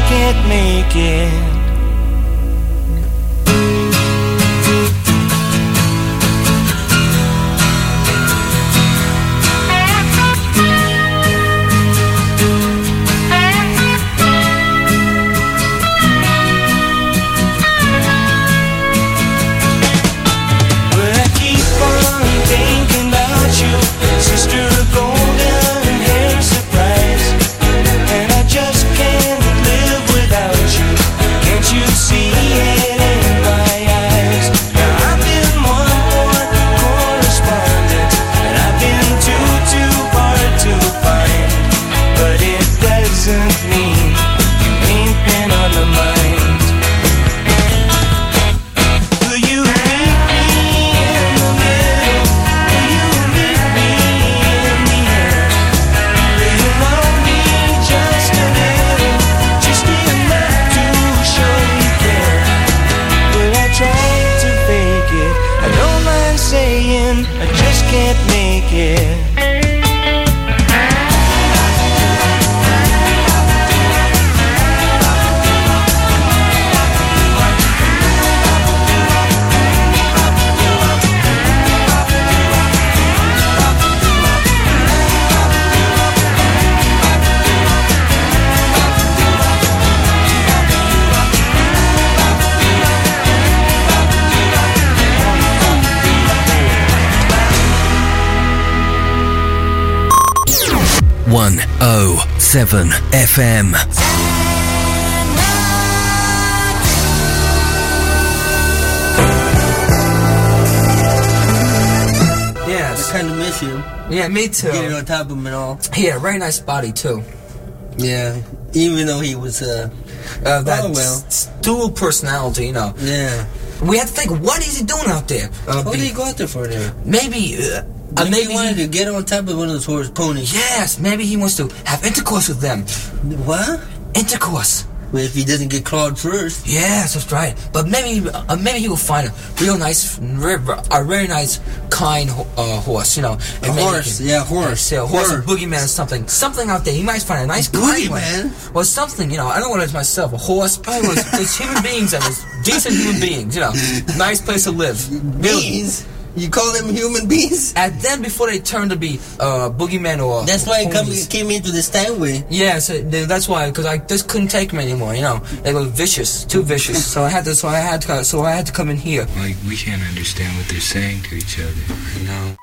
can't make it. Seven FM. Yes. I kind of miss you. Yeah, me too. Getting on top of him and all. Yeah, very nice body too. Yeah, even though he was dual personality, you know. Yeah. We had to think, what is he doing out there? What did he go out there for there? Maybe. Maybe he wanted to get on top of one of those horse ponies. Yes, maybe he wants to have intercourse with them. What? Intercourse. Well, if he doesn't get clawed first. Yes, that's right. But maybe he will find a real nice, a very nice, kind horse, you know. A horse, horse. A horse, a boogeyman or something. Something out there. He might find a nice kind one. Boogeyman? Well, something, you know. I don't want it myself. A horse. Probably there's human beings and there's decent human beings, you know. Nice place to live. Beings? You call them human beings? And then before they turn to be boogeymen or that's why it came into the Steinway. Yeah, so that's why, because I just couldn't take them anymore. You know, they were vicious, too vicious. so I had to come in here. Like we can't understand what they're saying to each other. You know.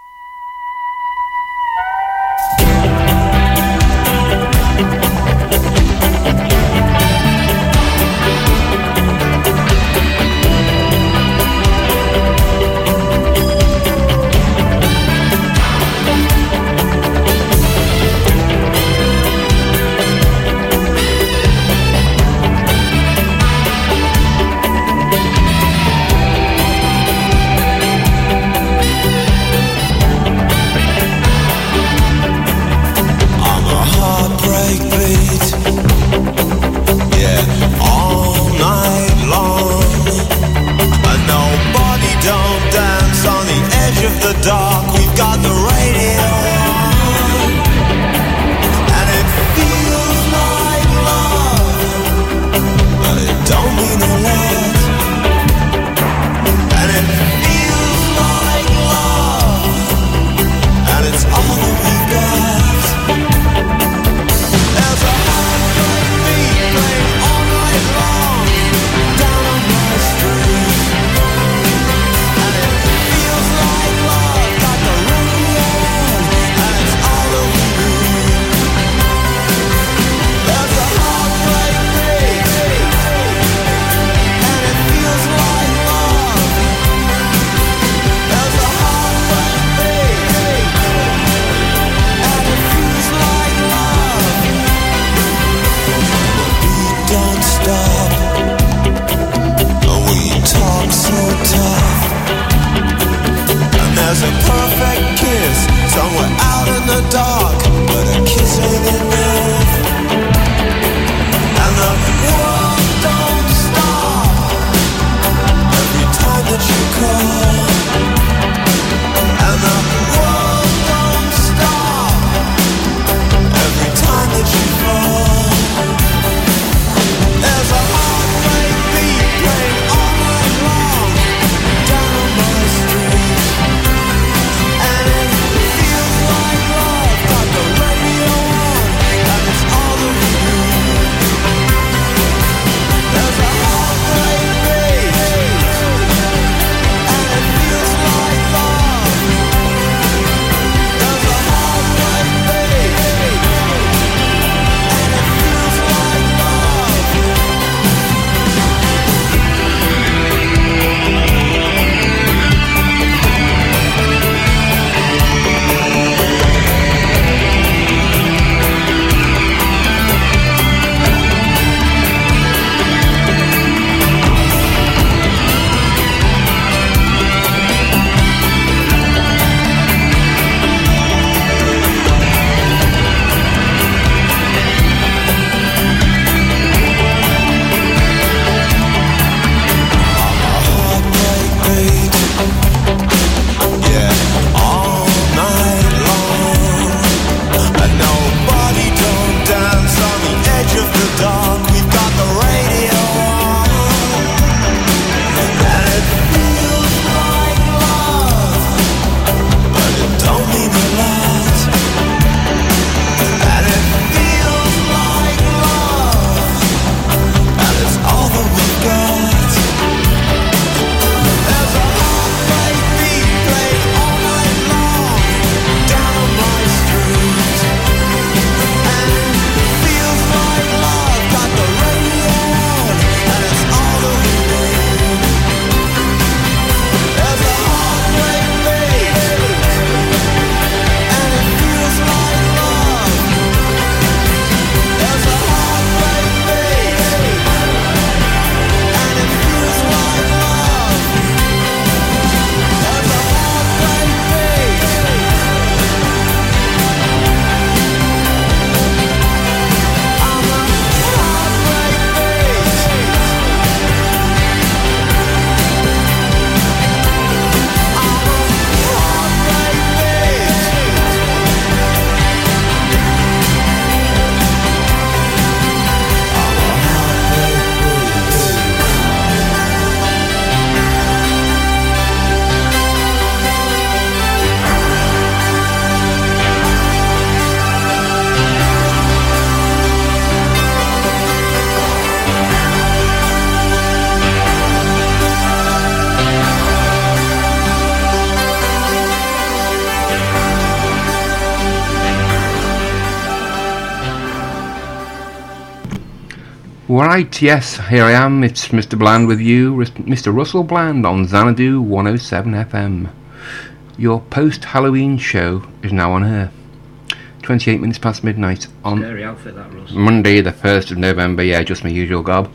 Right, yes, here I am. It's Mr. Bland with you, Mr. Russell Bland on Xanadu 107 FM. Your post-Halloween show is now on air. 28 minutes past midnight on Scary outfit, that, Russ. Monday the 1st of November. Yeah, just my usual gob.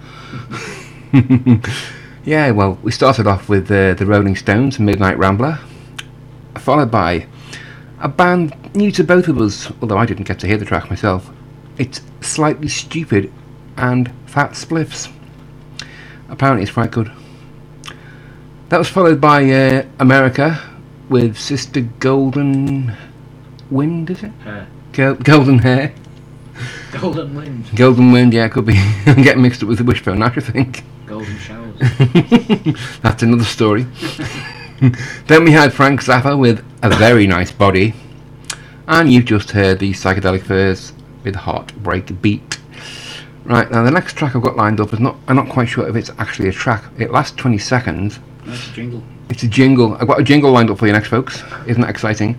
Yeah, well, we started off with the Rolling Stones, Midnight Rambler, followed by a band new to both of us, although I didn't get to hear the track myself. It's Slightly Stupid and Fat Spliffs. Apparently it's quite good. That was followed by America with Sister Golden Wind, is it? Hair. Golden Hair. Golden Wind. Golden Wind, yeah, could be. I'm getting mixed up with the Wishbone Ash, I think. Golden Showers. That's another story. Then we had Frank Zappa with A Very Nice Body. And you've just heard the Psychedelic Furs with Heartbreak Beat. Right, now the next track I've got lined up is I'm not quite sure if it's actually a track. It lasts 20 seconds. That's a jingle. It's a jingle. I've got a jingle lined up for you next, folks. Isn't that exciting?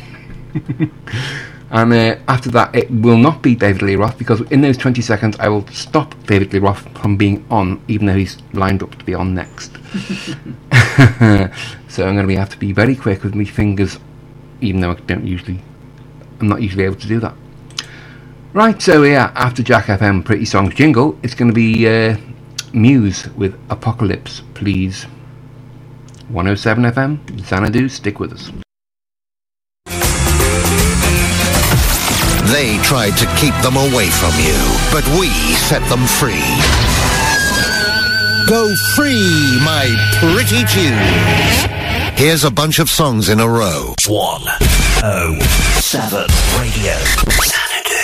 And after that, it will not be David Lee Roth, because in those 20 seconds I will stop David Lee Roth from being on, even though he's lined up to be on next. So I'm going to have to be very quick with my fingers, even though I'm not usually able to do that. Right, so yeah, after Jack FM Pretty Songs jingle, it's going to be Muse with Apocalypse, Please. 107 FM, Xanadu, stick with us. They tried to keep them away from you, but we set them free. Go free, my pretty tunes. Here's a bunch of songs in a row. 107 Radio. Xanadu.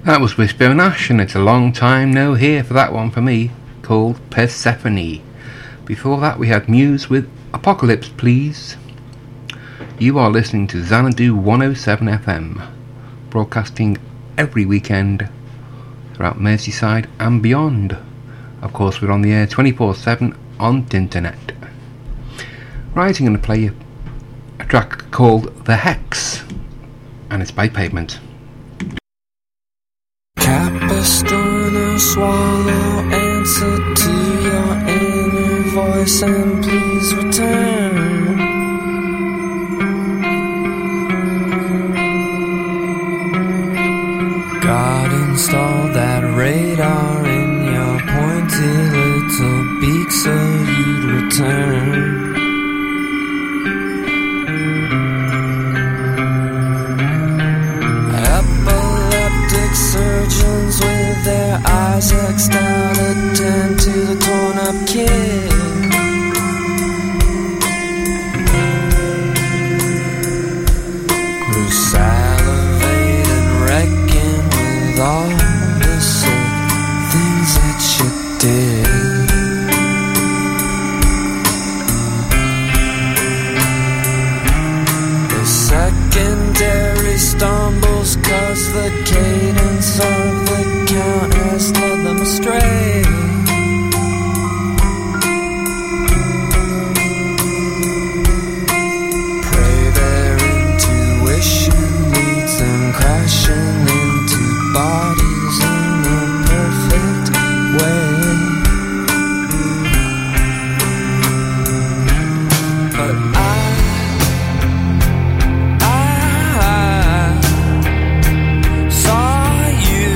That was Wishbone Ash, and it's a long time no hear for that one for me, called Persephone. Before that we had Muse with Apocalypse Please. You are listening to Xanadu 107 FM, broadcasting every weekend throughout Merseyside and beyond. Of course, we're on the air 24/7 on the internet. Right, I'm going to play a track called The Hex, and it's by Pavement. Capistrano, swallow, answer to your inner voice and please return. God installed that radar in your pointy little beak so you'd return. Epileptic surgeons with their eyes X'd out attend to the torn up kid. Who salivated wrecking with all the sick things that you did. The secondary stumbles cause the cadence of the count has led them astray. Pray their intuition leads them crashing into bodies in a perfect way. But I saw you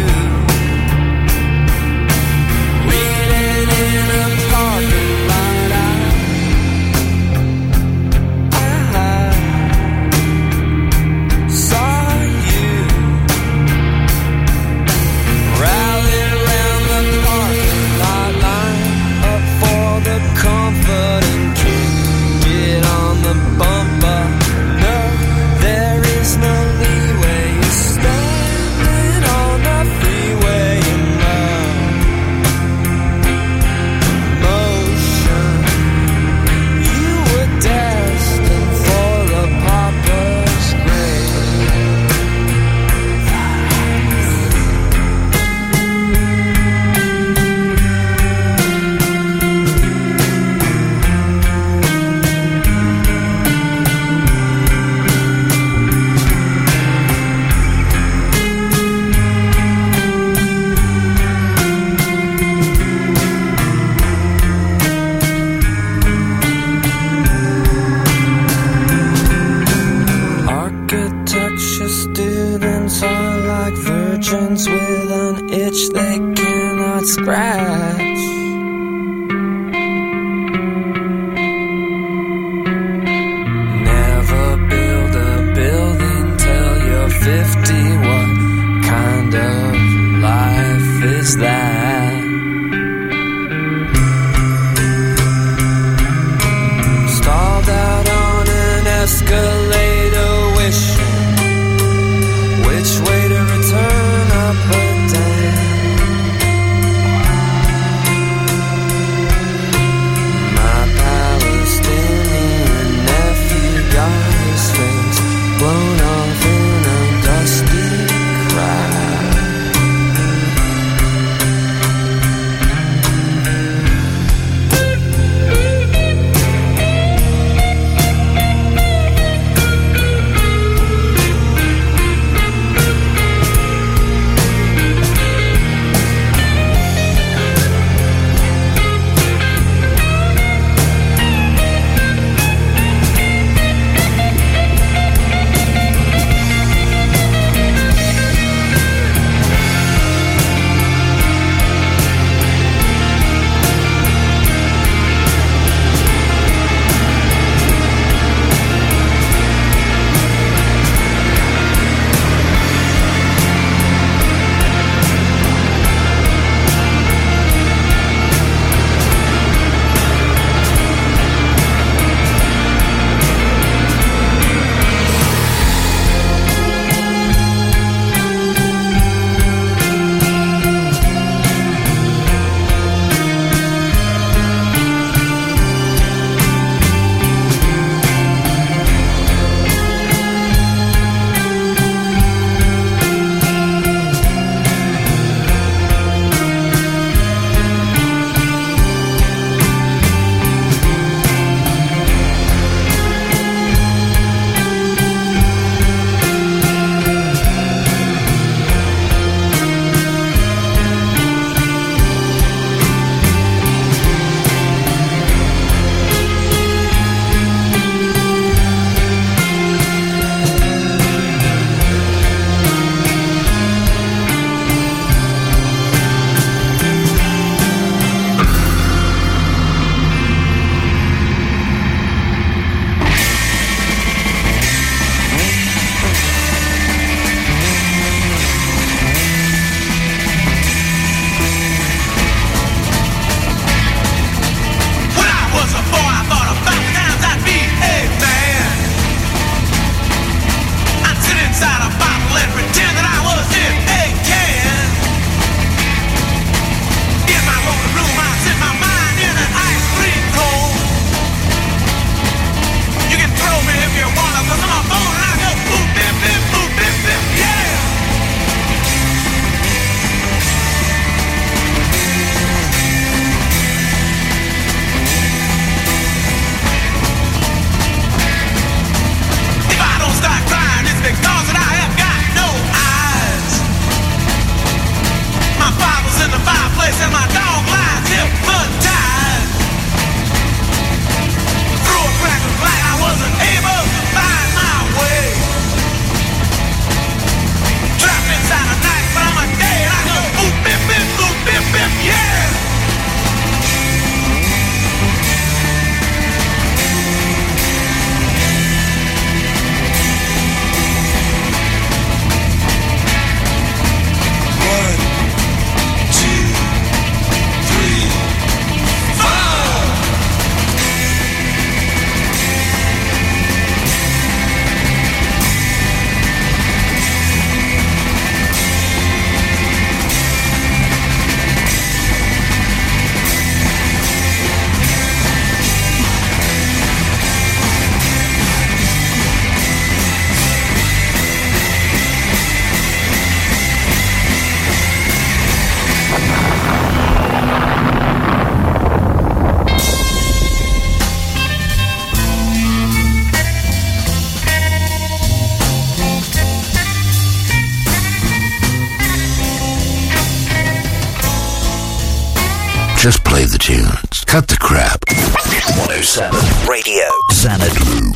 waiting in a parking lot. I saw you rally around the parking lot, line up for the comfort and kick it on the bumper. No, there is no leeway. You're standing on the freeway in motion. You were destined for a pauper's grave. Architecture students are like virgins with an itch they cannot scratch. Never build a building till you're 50. What kind of life is that? Stalled out on an escalator, wishing which way to return, up or down. Just play the tunes. Cut the crap. 107 Radio Xanadu.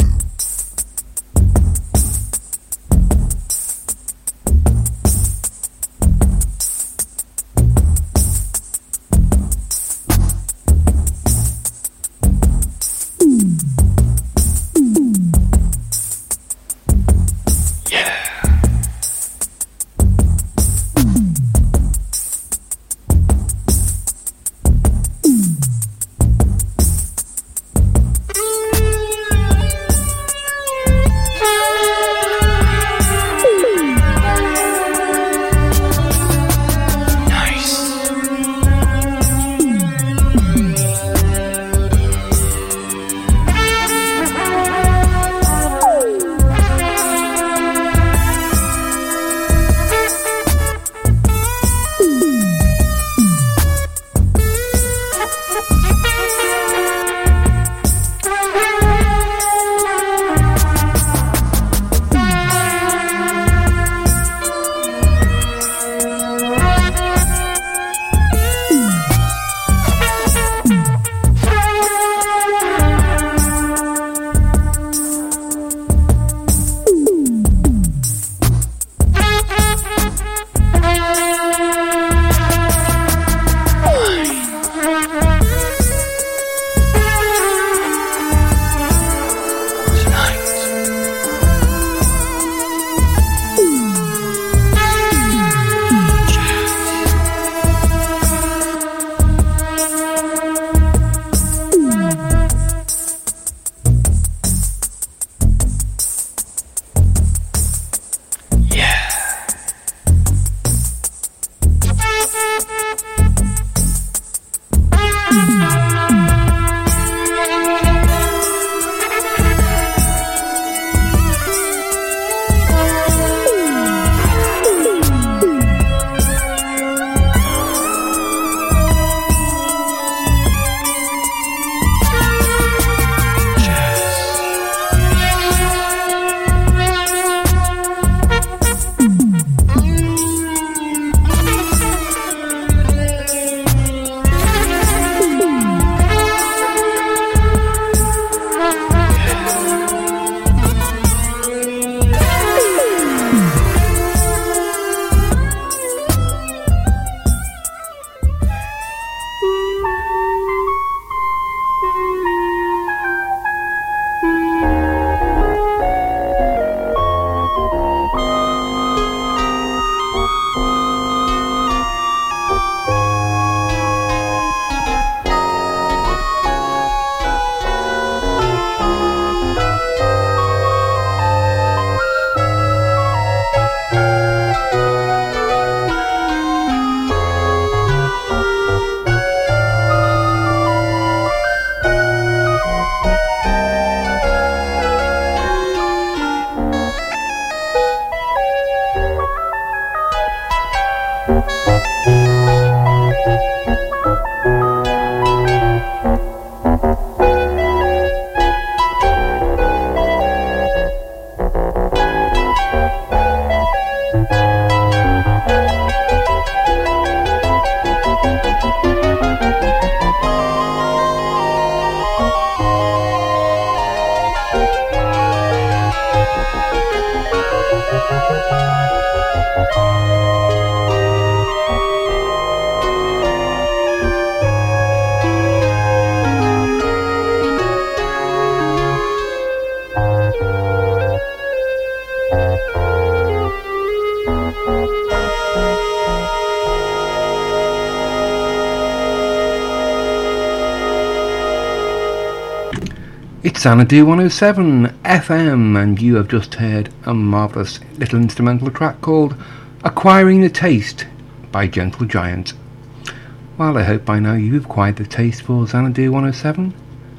It's Xanadu 107 FM, and you have just heard a marvellous little instrumental track called Acquiring the Taste by Gentle Giant. Well, I hope by now you've acquired the taste for Xanadu 107,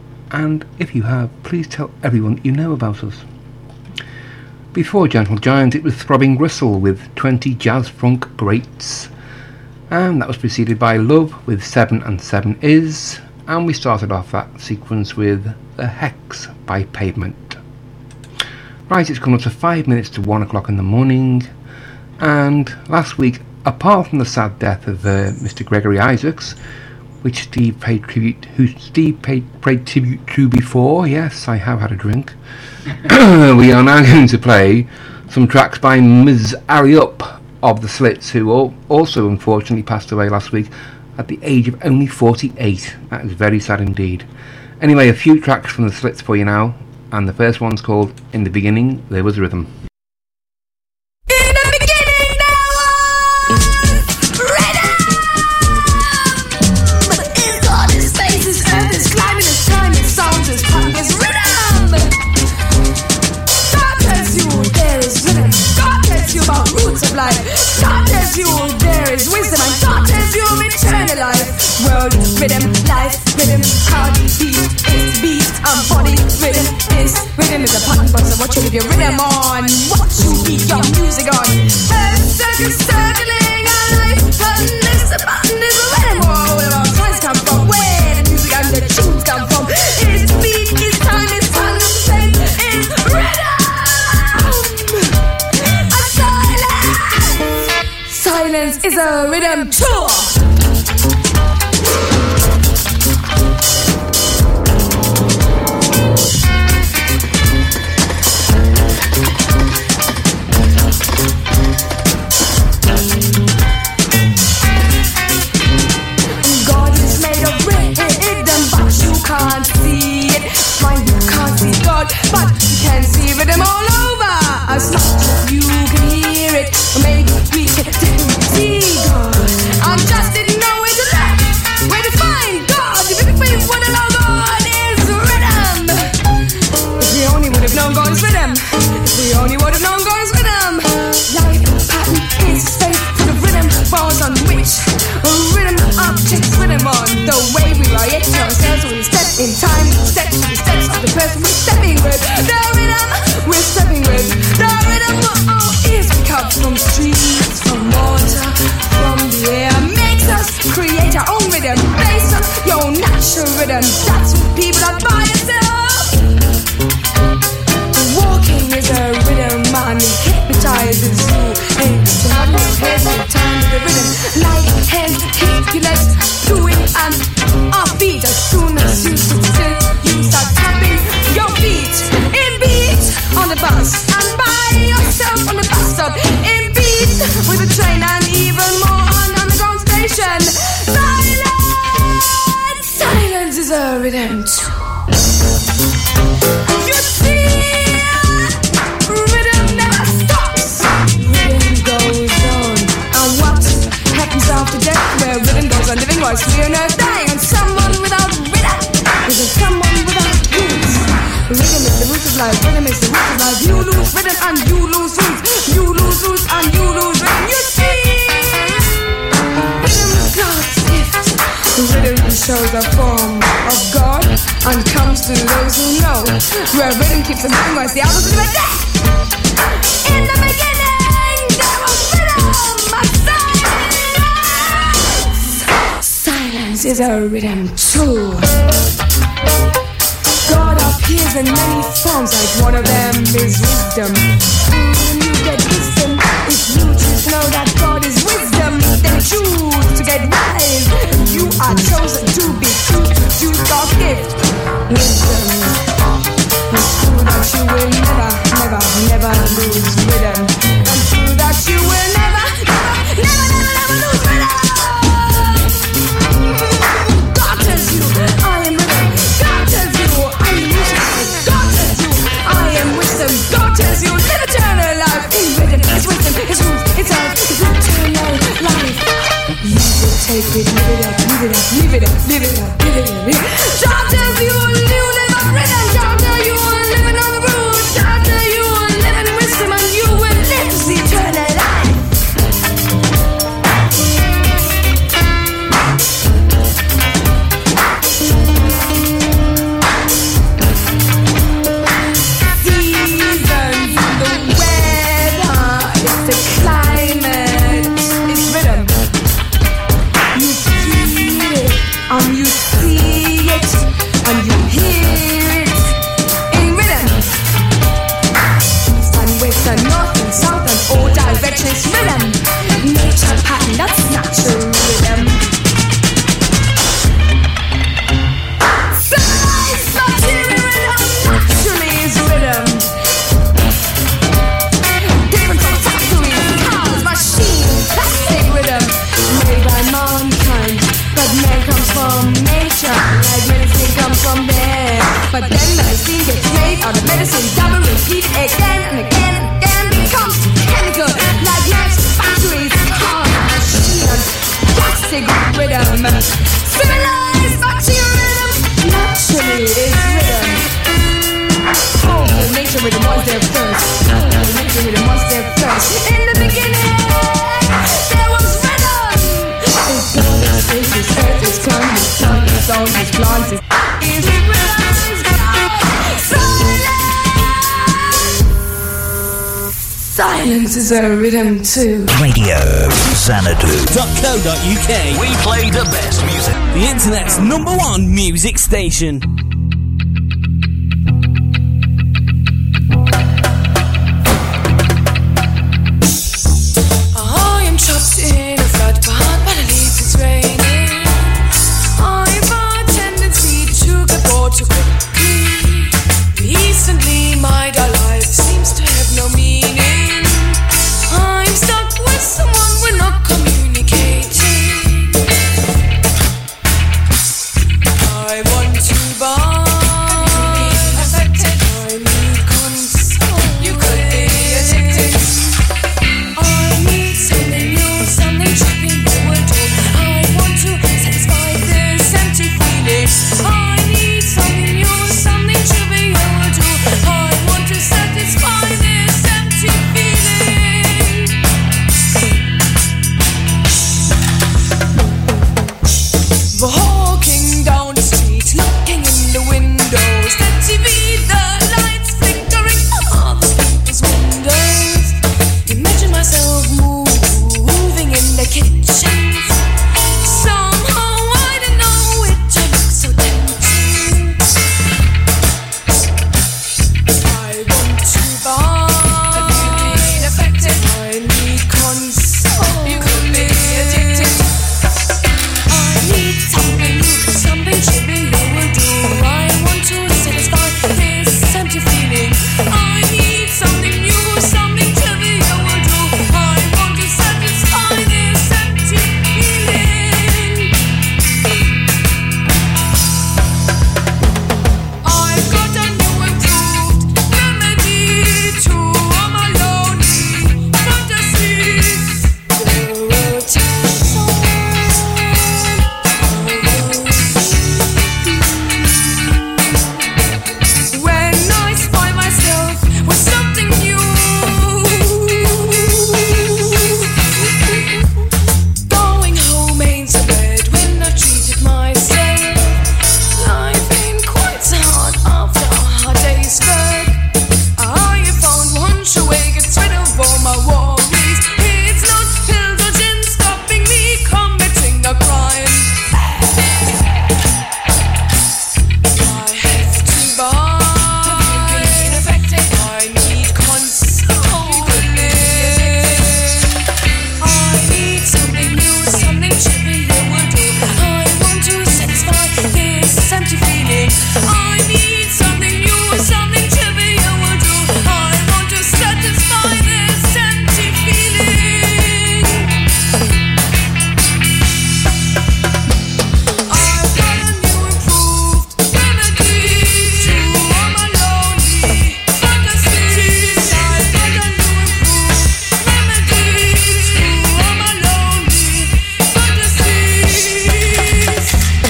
and if you have, please tell everyone you know about us. Before Gentle Giant, it was Throbbing Gristle with 20 jazz funk greats, and that was preceded by Love with 7 and 7 Is, and we started off that sequence with The Hex by Pavement. Right, it's come up to 5 minutes to 1 o'clock in the morning, and last week, apart from the sad death of Mr. Gregory Isaacs, which Steve paid tribute to before. Yes, I have had a drink. We are now going to play some tracks by Ms. Ari Up of the Slits, who also unfortunately passed away last week at the age of only 48. That is very sad indeed. Anyway, a few tracks from the Slits for you now, and the first one's called In the Beginning There Was Rhythm. God tells you there is wisdom, and God tells you of eternal life. World rhythm, life rhythm, heartbeat is beat, and body rhythm is rhythm is a pattern, but so what you live your rhythm on, what you beat your music on. Circus circling a life, and this button is a rhythm. Where all our toys come from, where the music and the tunes come from. It's beat, it's time, it's fun, it's faith, it's rhythm. Silence is a rhythm tour. God is made of rhythm, but you can't see it. Fine, you can't see God, but you can see rhythm all over. As much as you can hear it, or maybe we can see God. I just didn't know where to look, where to find God. If we would have known God is rhythm. If we only would have known God is rhythm. If we only would have known God is rhythm. Life pattern is faith to the rhythm falls on which rhythm objects rhythm on. The way we react to ourselves when we step in time, step to the steps of the person we're stepping with. The rhythm we're stepping with. The rhythm is we come from streets, from water, from the air. Makes us create our own rhythm based on your natural rhythm. That's what people are by yourself. Walking is a rhythm and it hypnotizes you. And to have your head in time with the rhythm. Like hands, hit your legs, doing and our feet. As soon as you sit still, you start tapping your feet. In beat on the bus and by yourself on the bus stop. In beat with a train and even more on the ground station. Silence is a rhythm too. You see, rhythm never stops. Rhythm goes on. And what happens after death? Where rhythm goes on living whilst we on earth dying. And someone without rhythm is someone without roots. Rhythm is the root of life. Rhythm is the root of life. You lose rhythm and you lose roots. You lose roots and you lose rhythm. You see, rhythm God's gift. Rhythm shows a form of God and comes to those who know. Where rhythm keeps on moving whilst the others are like that. In the beginning there was rhythm. Silence is a rhythm too. God appears in many forms, like one of them is wisdom. When you get wisdom, if you choose to know that God is wisdom, then choose to get wise. You are chosen to be true to choose God's gift. Wisdom is true that you will never, never, never lose rhythm. And true that you will never, never, never, never, never lose rhythm. God tells you, I am rhythm. God tells you, I am music. God tells you, I am wisdom. God tells you, live eternal life. In rhythm, it's wisdom, it's truth, it's life, it's eternal life. You will take it, live it up, live it up, live it up, live it up, live it up, live it up. God tells you, you live on rhythm. God tells you, living on the road. God tells you, living in wisdom, and you will live the eternal life. And you see it, and you hear his planted. Silence is a rhythm too. Radio Xanadu.co.uk. We play the best music. The internet's #1 music station. I am trapped in a flood, but at least it's raining. I've a tendency to get bored too quickly. Recently, my dull life seems to have no meaning. I'm stuck with someone we're not communicating. I want to buy. I need console. You could be addicted. I need something new, something tripping you would do. I want to satisfy this empty feeling. I need something new, something tripping you would do. I want to satisfy this empty feeling. Walking down the street, looking in the windows, the TV, the lights flickering on the people's windows. Imagine myself moving in the kitchens. Somehow I don't know it just looks so tempting. I want to buy. Have you been affected? I need console. You could be addicted. I need something new, something trippy you will do. I want to satisfy this empty feeling. I need something new, something trippy you will do. I want to satisfy this empty feeling. I've got a new improved remedy to all my lonely fantasies. When I spy myself with something new, going home ain't so bad when I've treated myself. Life ain't quite so hard after a hard day's work. I have found one true way, gets rid of all my worries. It's not pills or gin stopping me committing a crime. I have to buy. Have you been affected? I need console. You could be addicted. I need something new, something trippy you will do. I want to satisfy this empty feeling. I need something new, something trippy you will do. I want to satisfy this empty feeling. I've got a new improved remedy to all my lonely fantasies. I've got a new improved remedy to all my lonely fantasies.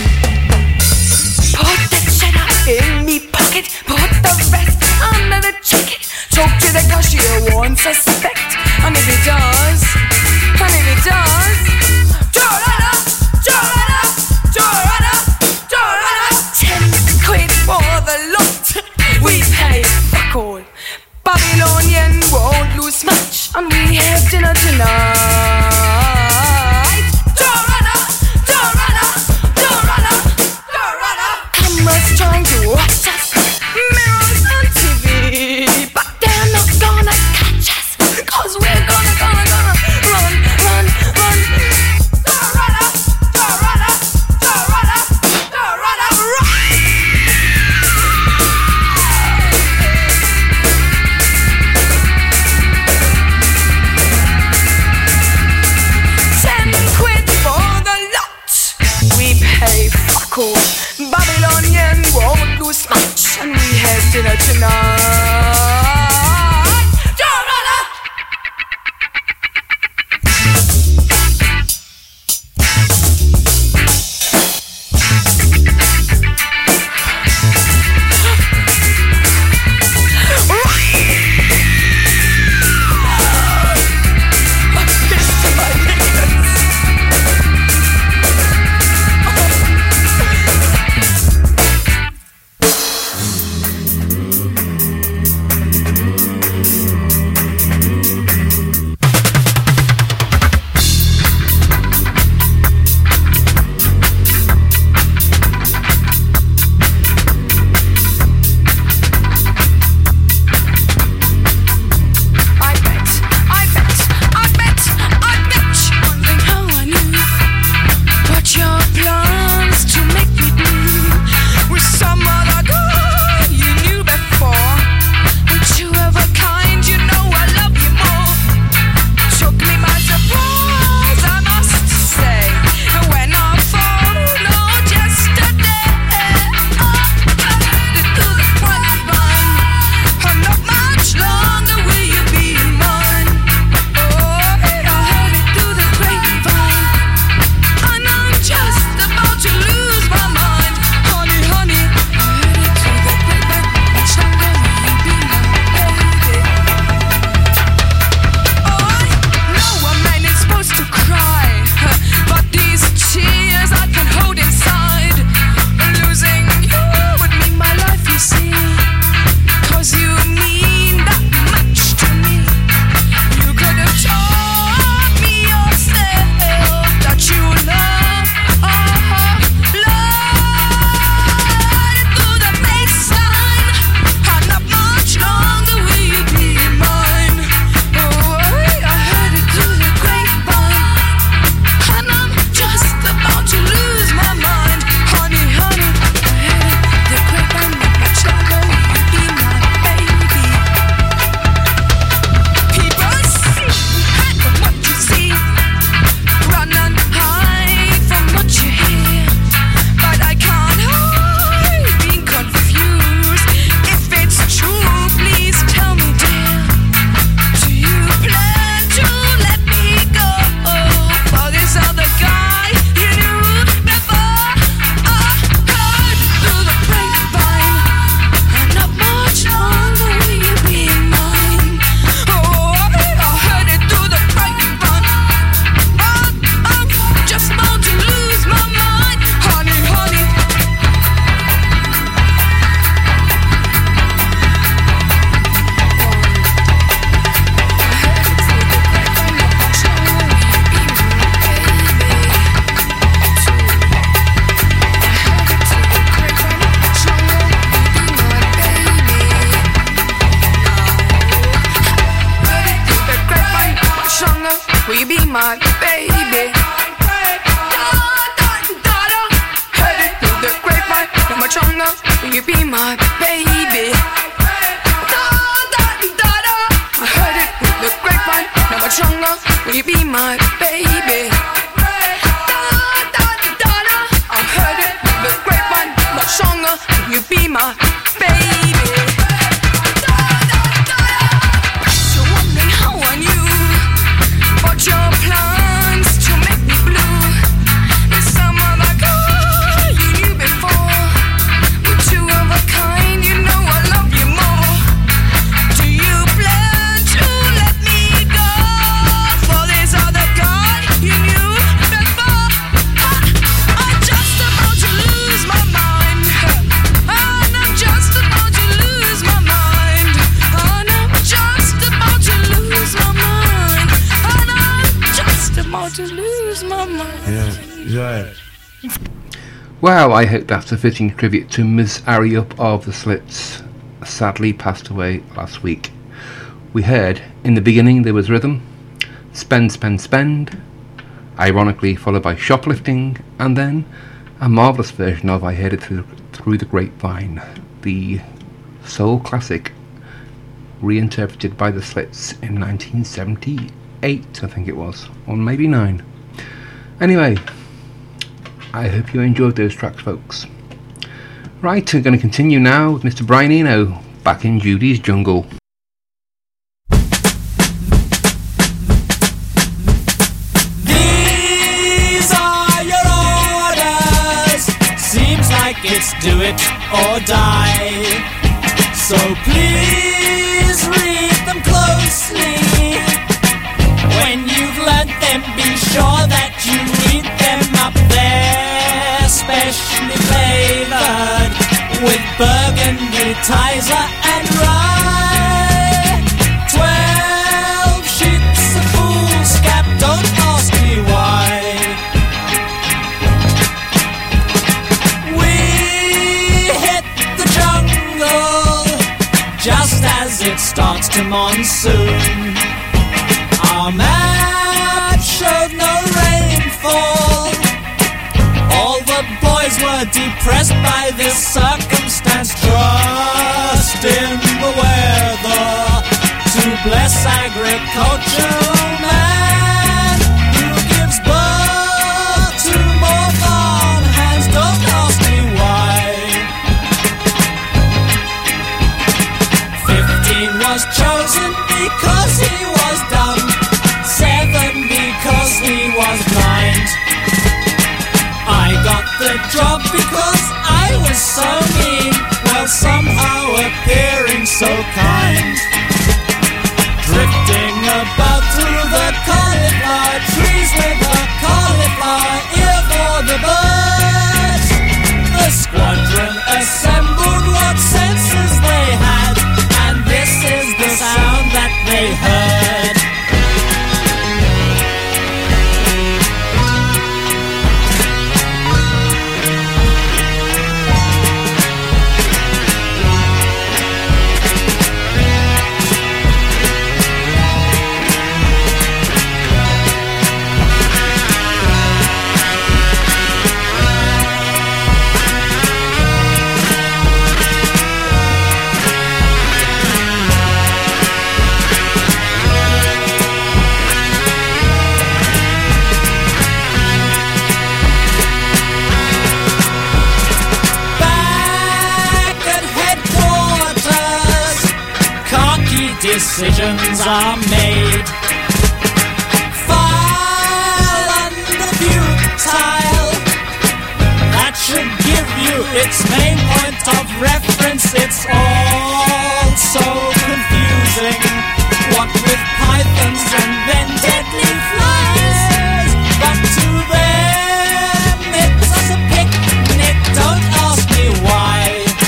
Put the cheddar in me pocket, put the rest under the jacket. Talk to the cashier, won't suspect. And if it does, Jorana, 10 quid for the lot. We pay fuck all. Babylonian won't lose much, and we have dinner tonight. Jorana. Cameras trying to watch us, mirrors on TV, but they're not gonna catch us, 'cause we're gonna run. Babylonian won't lose much, and we have dinner tonight. Jorana. stronger? Will you be my baby? Da da da da. I heard it with the grapevine. Now much stronger? Will you be my baby? Da da da da. I heard it with the grapevine. Much stronger? Will you be my baby? Da da da da. So wondering how I knew about your plans to make me blue. There's some other girl you knew before. We're two of a kind, you know I love you more. Do you plan to let me go for this other girl you knew before? I'm just about to lose my mind. And I'm just about to lose my mind. And I'm just about to lose my mind. And I'm just about to lose my mind. Yeah. Well, I hope that's a fitting tribute to Ms. Ariup of the Slits, sadly passed away last week. We heard, in the beginning there was rhythm, spend, spend, spend, ironically followed by shoplifting, and then a marvellous version of I Heard It Through the Grapevine, the soul classic reinterpreted by the Slits in 1978, I think it was, or maybe 9. Anyway, I hope you enjoyed those tracks, folks. Right, we're going to continue now with Mr. Brian Eno, back in Judy's Jungle. These are your orders. Seems like it's do it or die. So please read them closely. When you've learnt them, be sure that you read them up there. Specially flavoured with burgundy, Tizer and rye. 12 sheets of foolscap, don't ask me why. We hit the jungle just as it starts to monsoon. Our map showed no rainfall. All the boys were depressed by this circumstance. Trust in the weather to bless agricultural man who gives birth to more farm hands. Don't ask me why. 15 was chosen because he was dumb. 7 because he was blind. I got the job because I was so mean, while somehow appearing so kind. Drifting about through the cauliflower trees with a cauliflower ear for the birds. The squadron assembled what senses they had, and this is the sound that they heard. Decisions are made. File under futile. That should give you its main point of reference. It's all so confusing. What with pythons and then deadly flies. But to them it's just a picnic. Don't ask me why.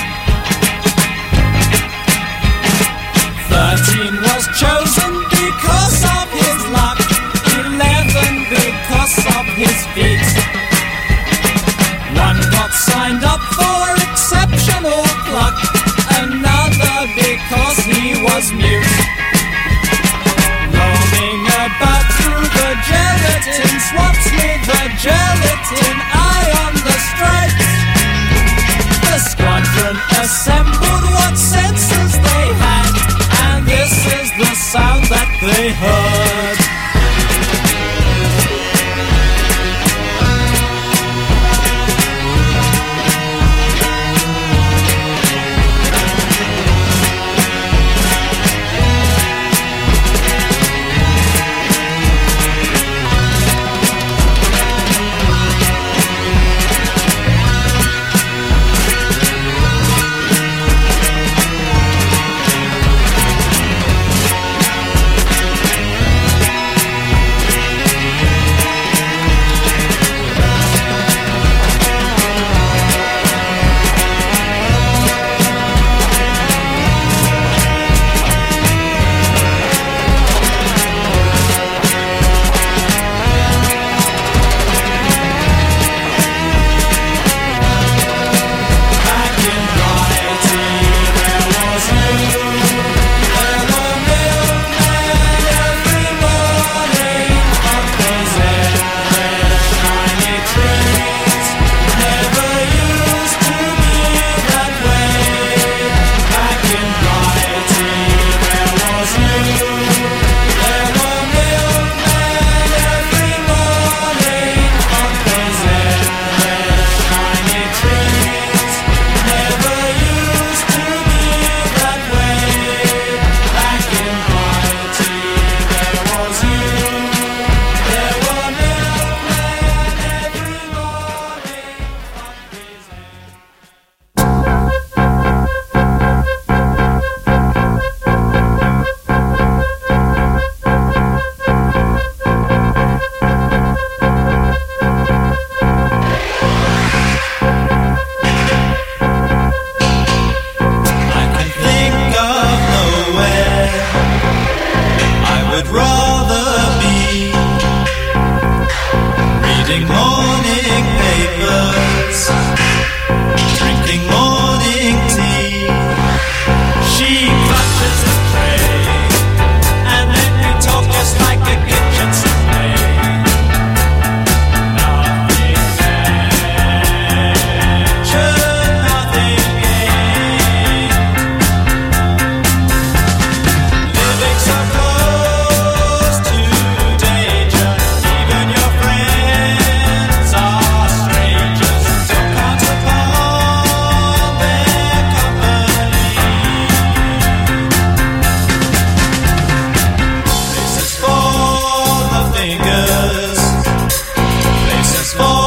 13 was chosen because of his luck, 11 because of his feet. 1 got signed up for exceptional and assembled what senses they had, and this is the sound that they heard.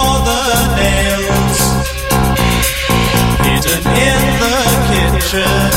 In the kitchen